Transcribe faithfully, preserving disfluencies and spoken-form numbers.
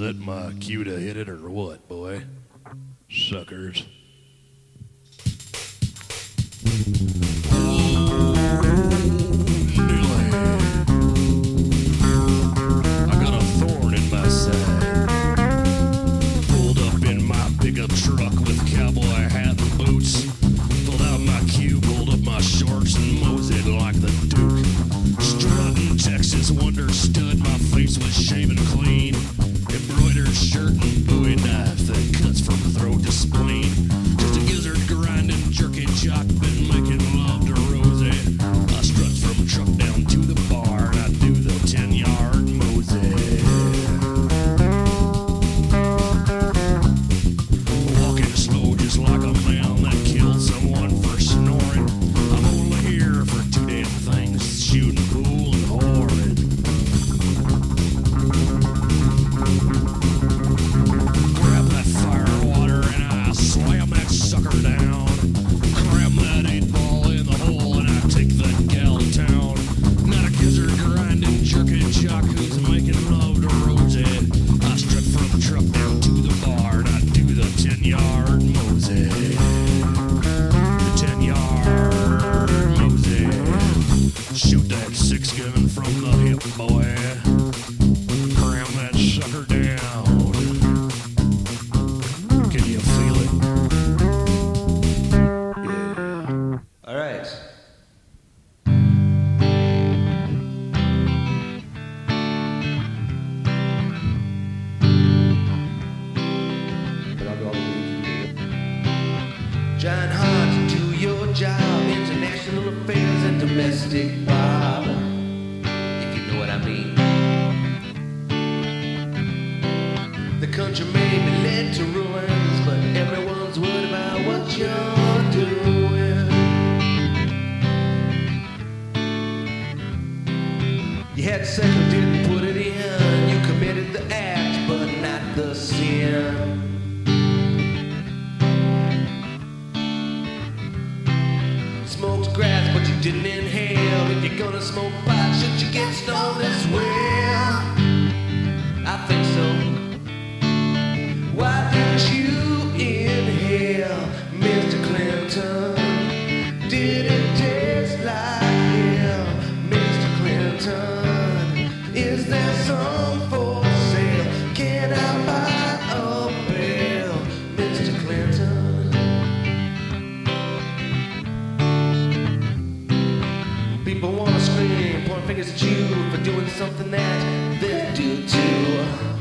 That my cue to hit it or what, boy? Suckers. I got a thorn in my side. Pulled up in my pickup truck with cowboy hat and boots. Pulled out my cue, pulled up my shorts and moseyed like the Duke. Strutting Texas Wonder Stud, my face was shaven clean. Embroidered shirt and Bowie knife that cuts from throat to spleen. Just a gizzard grinding jerky jock, been making love to Rosie. I strut from truck down to the bar and I do the ten yard mosey. Walking slow just like a man that killed someone for snoring. I'm only here for two damn things, shooting pool and whoring. Grab that fire water and I slam that sucker down. Cram that eight ball in the hole and I take that gal to town. Not a gizzard grinding jerky jock who's making love to Rosie. I strut from the truck down to the bar and I do the ten yard mosey. The ten yard mosey. Shoot that six gun from the hip, boy. Cram that sucker down. Can you feel it? Yeah. All right. John Hunt, do your job, international affairs and domestic Bob, if you know what I mean. The country may be led to ruins, but everyone's worried about what you're doing. You had sex but didn't put it in. You committed the act, but not the sin. Smoked grass, but you didn't inhale. If you're gonna smoke pot, should you get stoned as well? I think so. Why didn't you inhale, Mister Clinton? Did it taste like hell, Mister Clinton? Is there some for sale? Can I buy a bale, Mister Clinton? People wanna scream, point fingers at you for doing something that they do too.